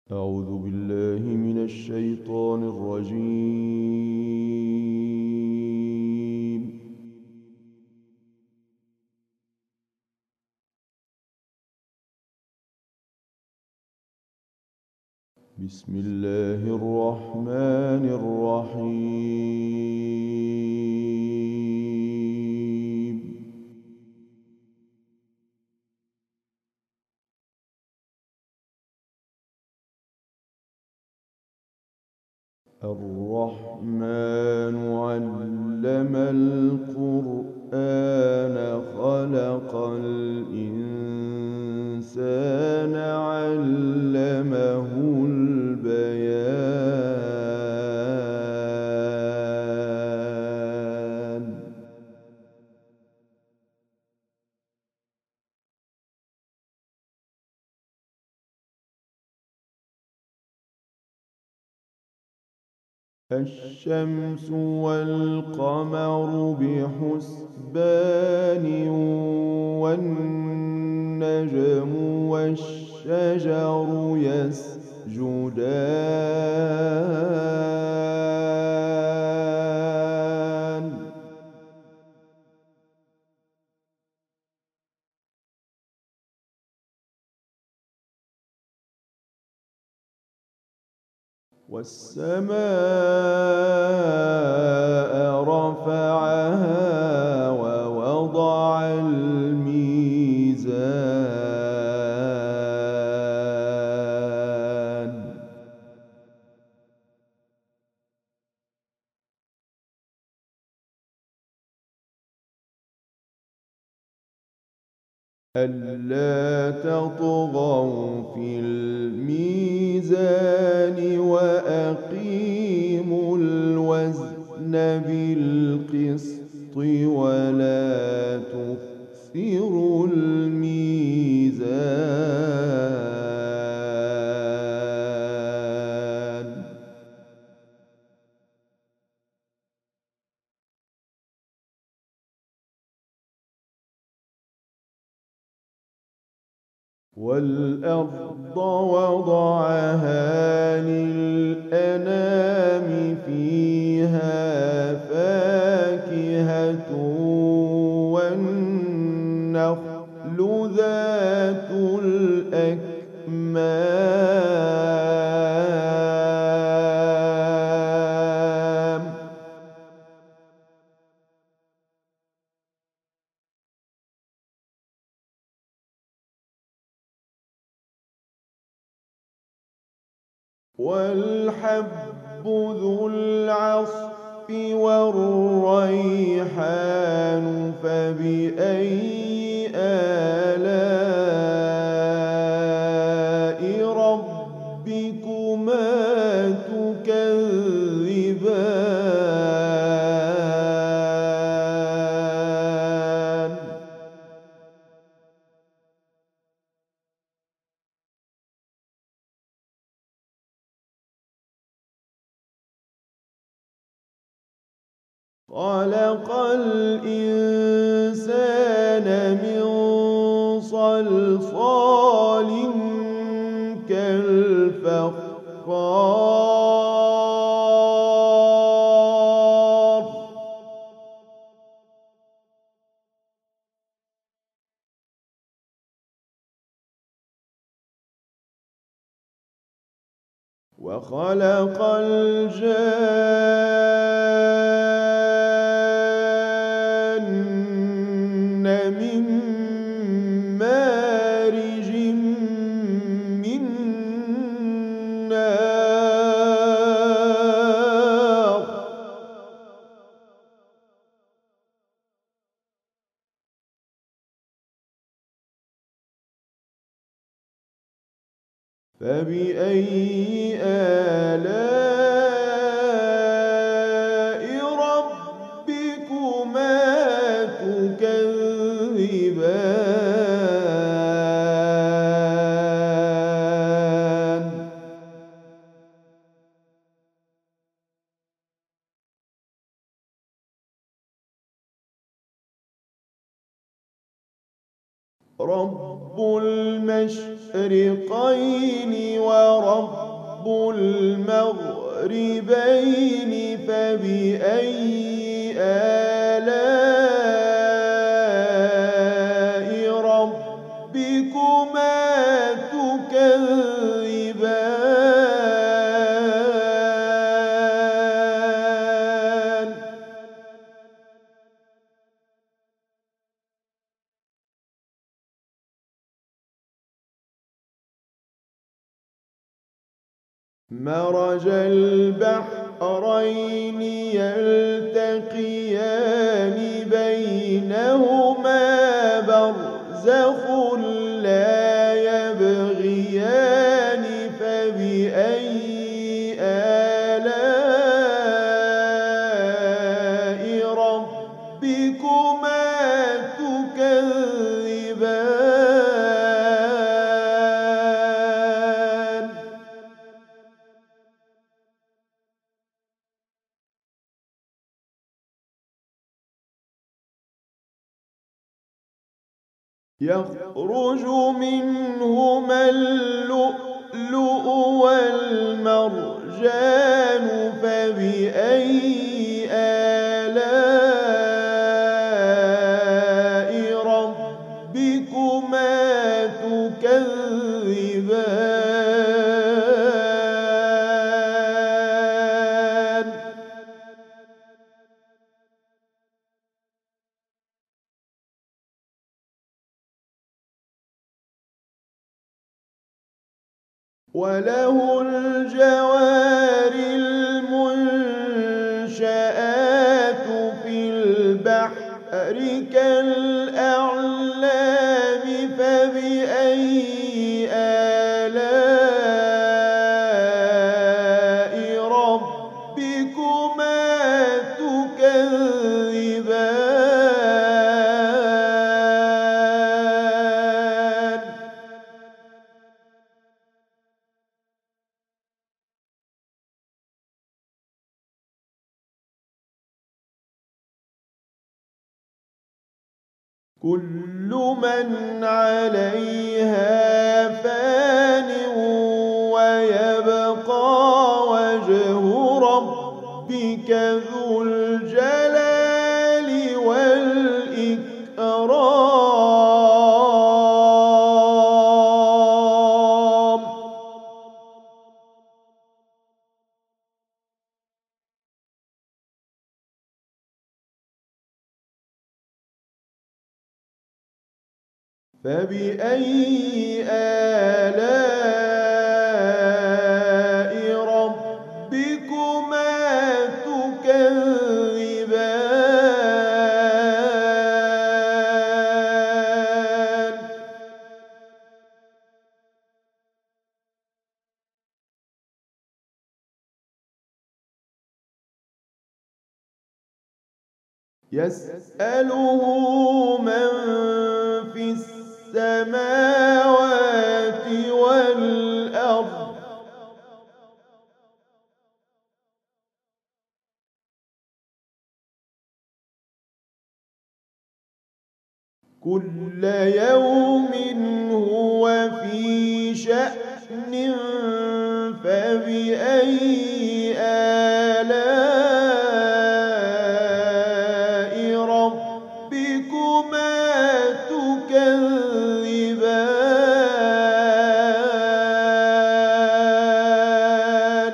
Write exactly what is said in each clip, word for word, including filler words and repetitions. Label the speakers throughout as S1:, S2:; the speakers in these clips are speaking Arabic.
S1: أعوذ بالله من الشيطان الرجيم. بسم الله الرحمن الرحيم. الرحمن علم القرآن خلق الإنسان علمه البيان. الشمس والقمر بحسبان والنجم والشجر يسجدان. والسماء رفعها ووضع الميزان. ألا تطغوا في الميزان وأقيموا الوزن بالقسط ولا تخسروا الميزان. والأرض وضعها للأنام فيها فاكهة والنخل ذات الأكمام. والحب ذو العصف والريحان فبأي آلاء ربكما تكذبان. خلق الإنسان من صلصال كالفخار. وخلق الجان من مارج من نار. فبأي آلاء ربكما تكذبان. رب المشرقين ورب المغربين فبأي آلاء ربكما تكذبان مرج البحرين يلتقيان بينهما برزخ لا يبغيان فبأي آلاء ربكما تكذبان يخرج منهما اللؤلؤ والمرجان فبأي آلاء ربكما تكذبان وله الجوار المنشآت في البحر كالأعلام فبأي آلاء ربكما تكذبان كل من عليها فان ويبقى وجه ربك ذو الجلال والإكرام فبأي آلاء ربكما تكذبان يسأله من في السماوات والأرض كل يوم هو في شأن فبأي آلاء ربكما تكذبان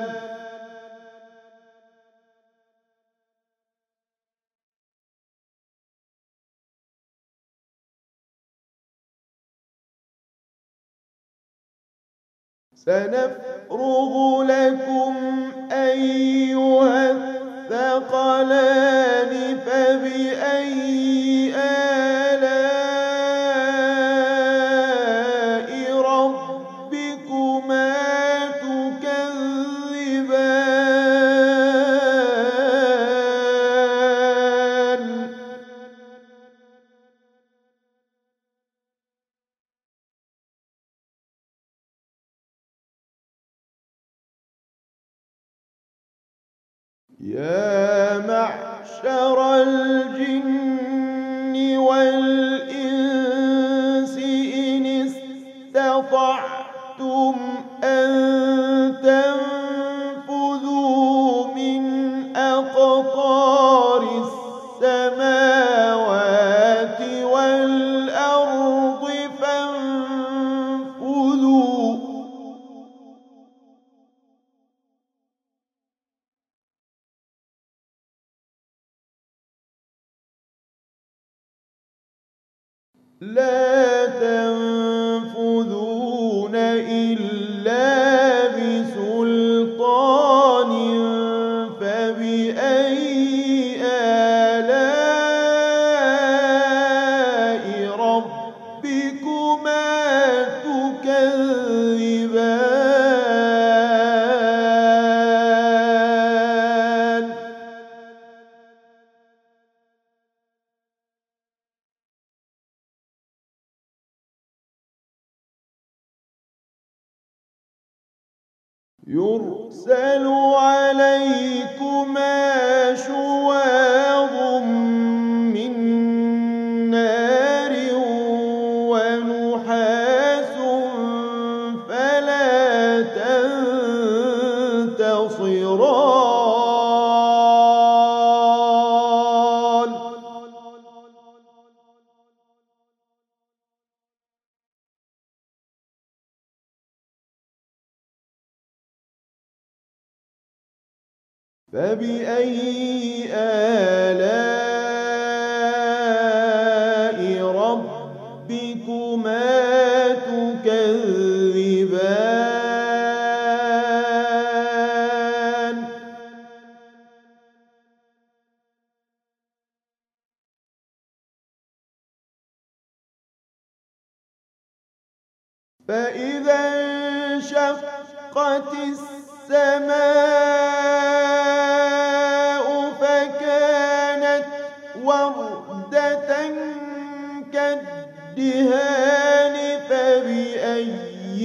S1: سنفرغ لكم أيها الثقلان فبأي آلاء ربكما تكذبان يا معشر الجن والإنس اسْتَطَعْتُمْ أَن تَنفُذُوا مِنْ أَقْطَارِ السَّمَاوَاتِ وَالْأَرْضِ فَانفُذُوا لَا تَنفُذُونَ إِلَّا بِسُلْطَانٍ فَبِأَيِّ آلَاءِ رَبِّكُمَا تُكَذِّبَانِ يُرْسَلُ عَلَيْكُمَا شُوَاظٌ مِّن نَّارٍ وَنُحَاسٌ فَلَا تَنتَصِرَانِ فَبِأَيِّ آلَاءِ رَبِّكُمَا تُكَذِّبَانِ فَإِذَا انشَقَّتِ السَّمَاءُ فَكَانَتْ وَرْدَةً كَالدِّهَانِ فَبِأَيِّ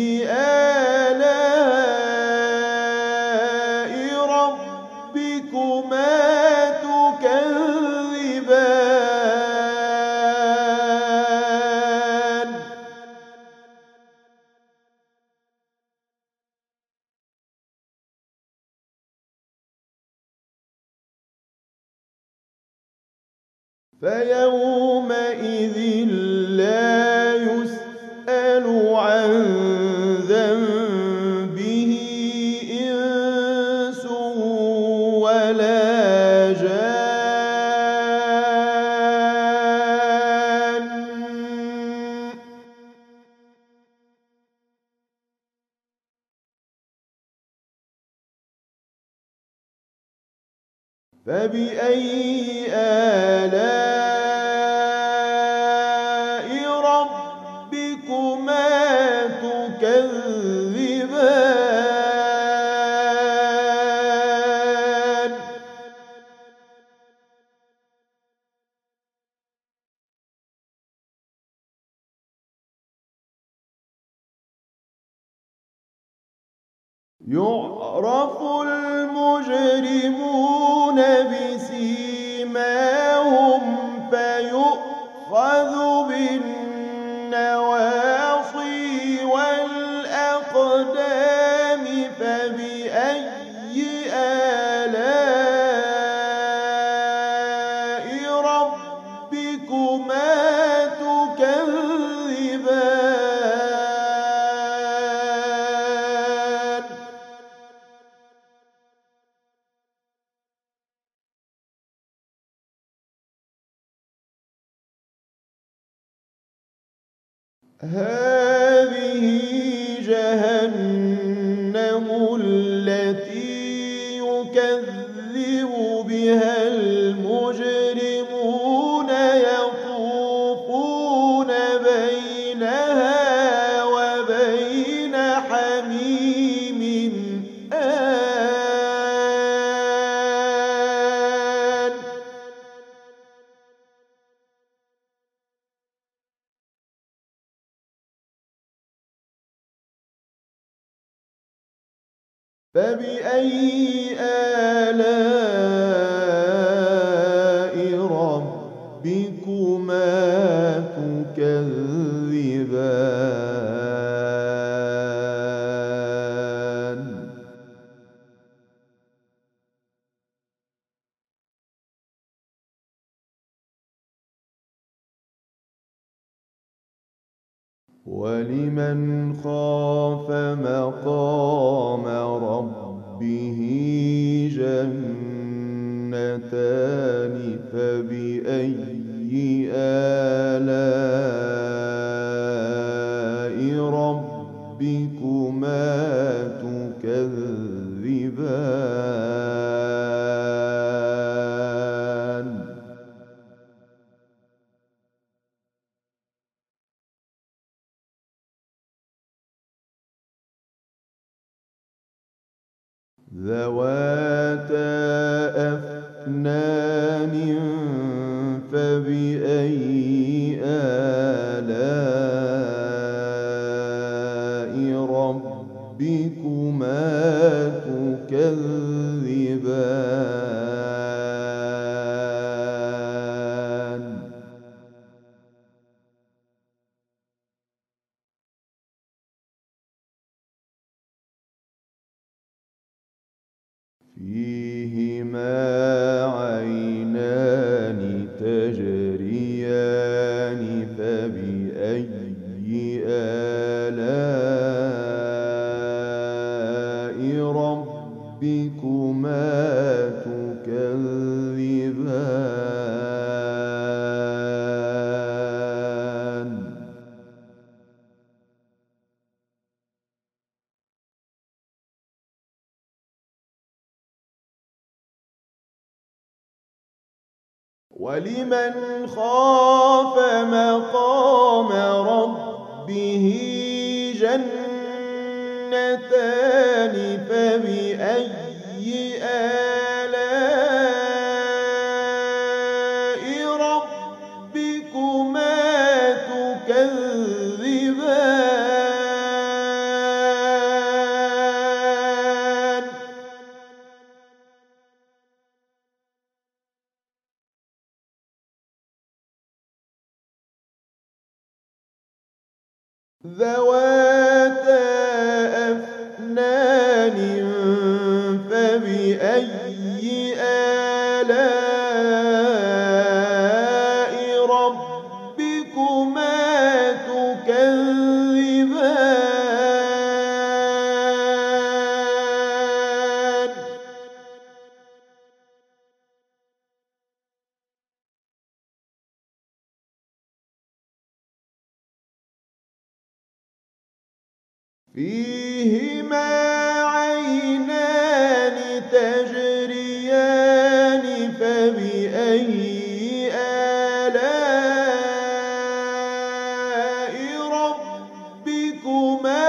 S1: آلَاءِ رَبِّكُمَا تُكَذِّبَانِ فَيَوْمَئِذٍ لَّا يُسْأَلُ عَن ذَنبِهِ إِنسٌ وَلَا جَانٌّ فَبِأَيِّ آلَاءِ رَبِّكُمَا تُكَذِّبَانِ يُعْرَفُ الْمُجْرِمُونَ بِسِيمَاهُمْ فَيُؤْخَذُ بِالنَّوَاصِي وَالْأَقْدَامِ فَبِأَيِّ آلَاءِ رَبِّكُمَا تُكَذِّبَانِ هَٰذِهِ جَهَنَّمُ الَّتِي يُكَذِّبُ بِهَا الْمُجْرِمُونَ يَطُوفُونَ بَيْنَهَا وَبَيْنَ حَمِيمٍ آنٍ فَبِأَيِّ آلَاءِ رَبِّكُمَا تُكَذِّبَانِ ولمن خاف مقام ربه جنتان فبأي آلاء ربكما تكذبان ذواتا أفنان فبأي آلاء ربكما تكذبان فيهما عينان تجريان فبأي آلاء ربكما تكذبان ولمن خاف مقام ربه جنتان فبأي آلاء ربكما تكذبان ذواتا أفنان فبأي آلاء ربكما تكذبان فيهما عينان تجريان فبأي آلاء ربكما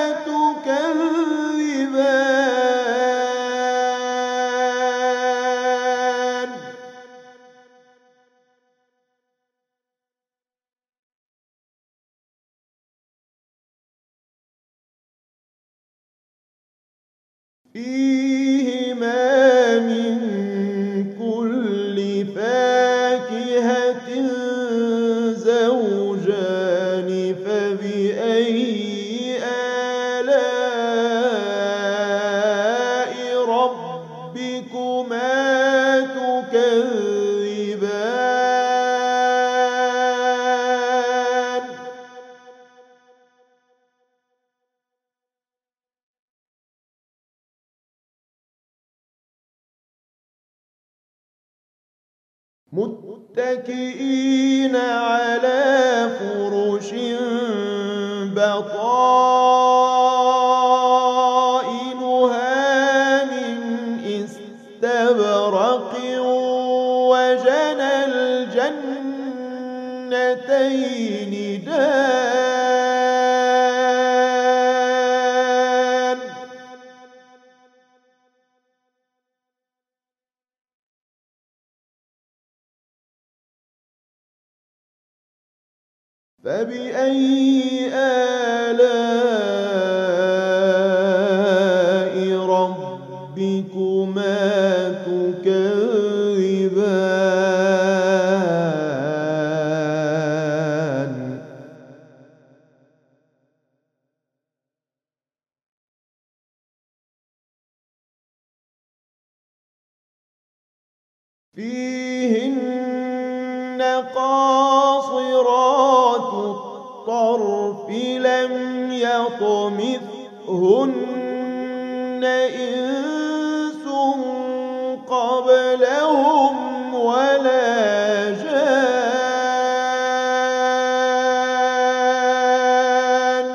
S1: تكذبان فيهما من كل فاكهة زوجان فبأي آلاء ربكما تكذبان متكئين على فرش بطائنها من استبرق وجنى الجنتين دان فبأي آلاء ربكما تكذبان فيهن قاصرات الطرف يطمثهن إنس قبلهم ولا جان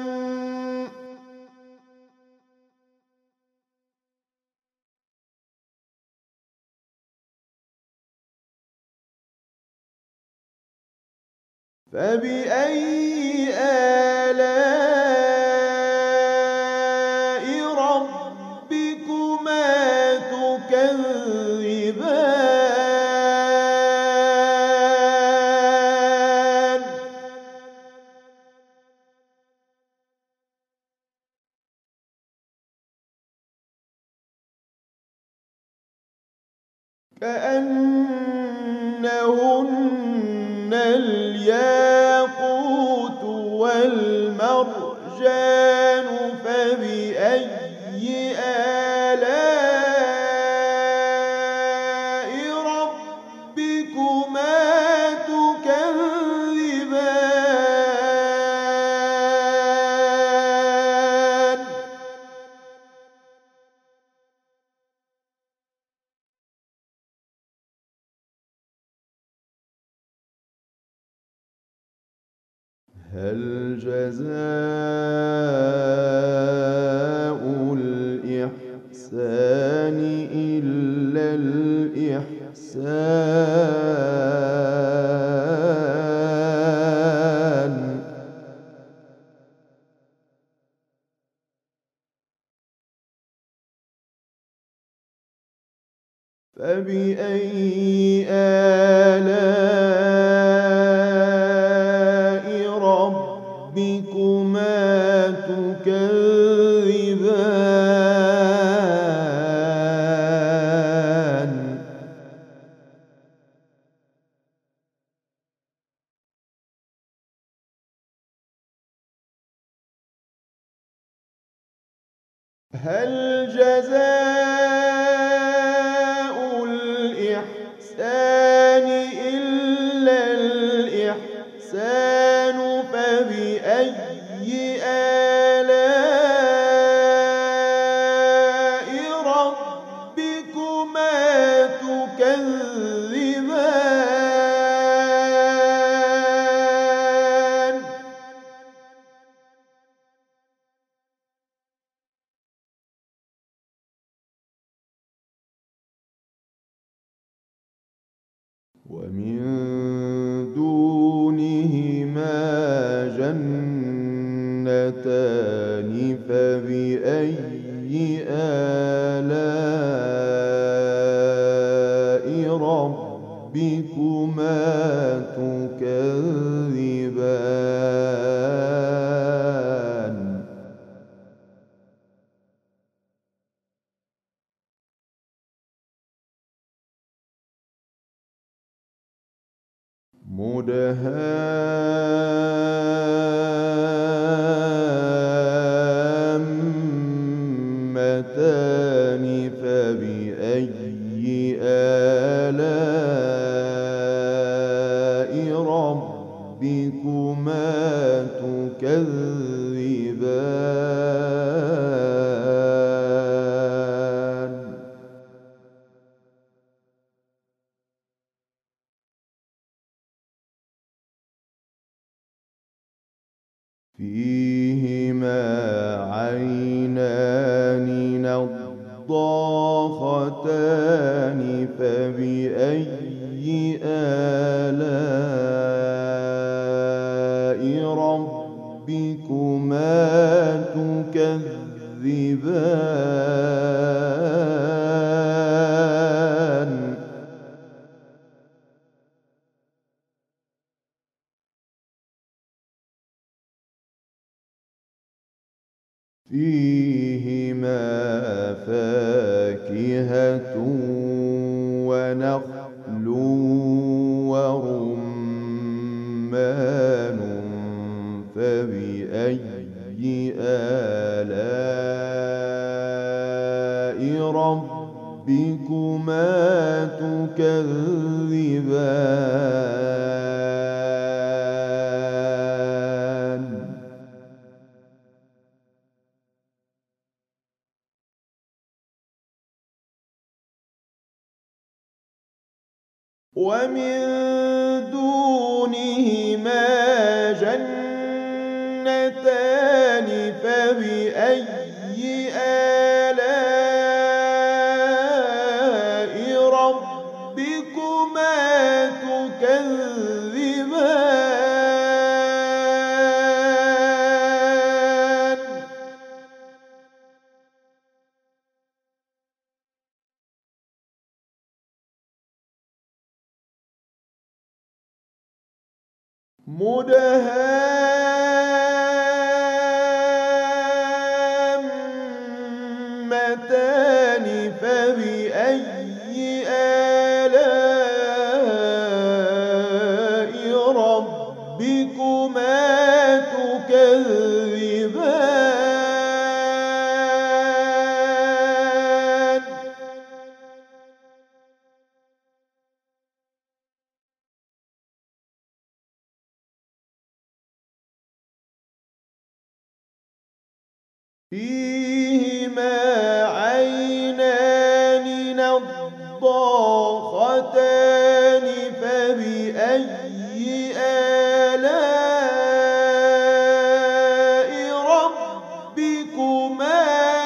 S1: فبأي آلاء ربكما تكذبان كأنهن الياقوت والمرجان فبأي آلاء ربكما تكذبان هل جزاء الإحسان إلا الإحسان فبأي آلاء ربكما تكذبان هل جزاء الإحسان إلا الإحسان فبأي آلاء ربكما تكذبان ومن دونهما جنتان فبأي آلاء ربكما تكذبان مدهامتان فبأي آلاء ربكما تكذبان فيهما عينان نضاختان فبأي آلاء ربكما تكذبان فيهما فاكهة ونخل ورمان فبأي آلاء ربكما تكذبان ومن دونهما جنتان فبأي آلاء ربكما تكذبان مدهامتان فبأي آلاء ربكما تكذبان فيهما عينان نضاختان فبأي آلاء ربكما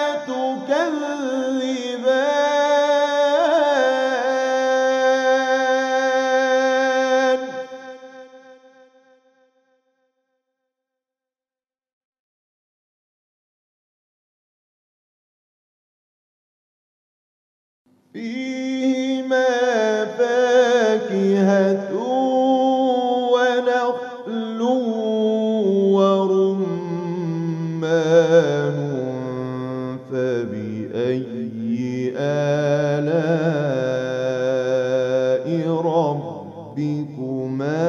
S1: تكذبان فيهما فاكهة ونخل ورمان فبأي آلاء ربكما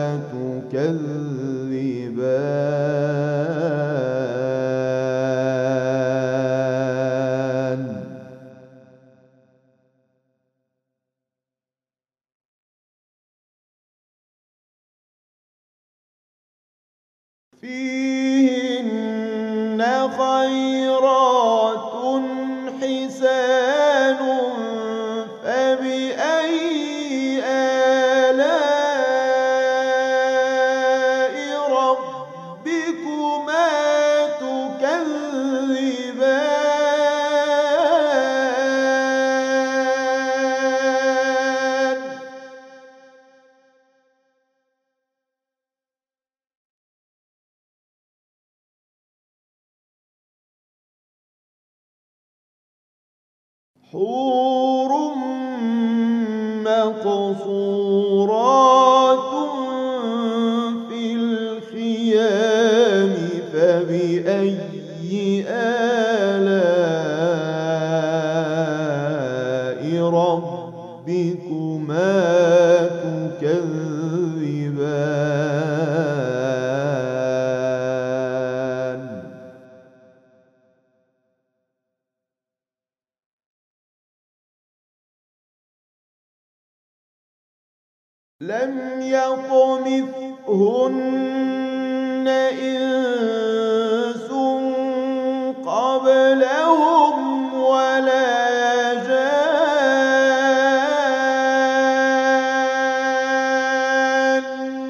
S1: تكذبان فيهن خيرات حسان فبأي آلاء ربكما تكذبان حور مقصورات في الخيام فبأي آلاء ربكما تكذبان لم يطمثهن إنس قبلهم ولا جان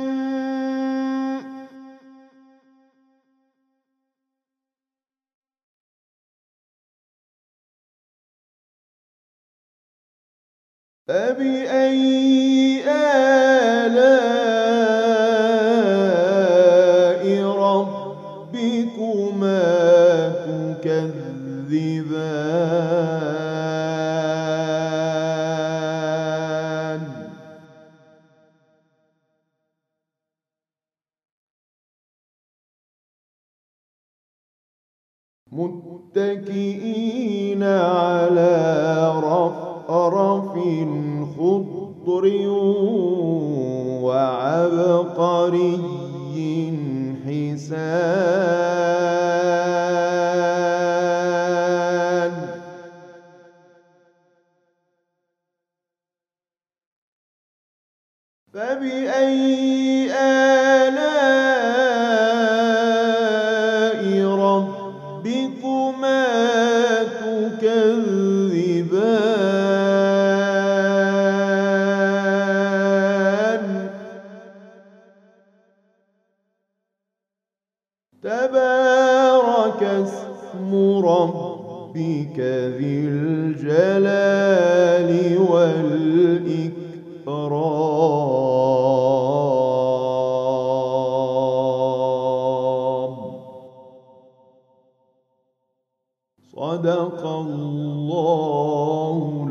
S1: فبأي آلاء ربكما تكذبان متكئين على رفرف خضر وعبقري حسان فبأي آلاء ربكما تكذبان تبارك اسم ربك ذي الجلال والإكرام. صدق الله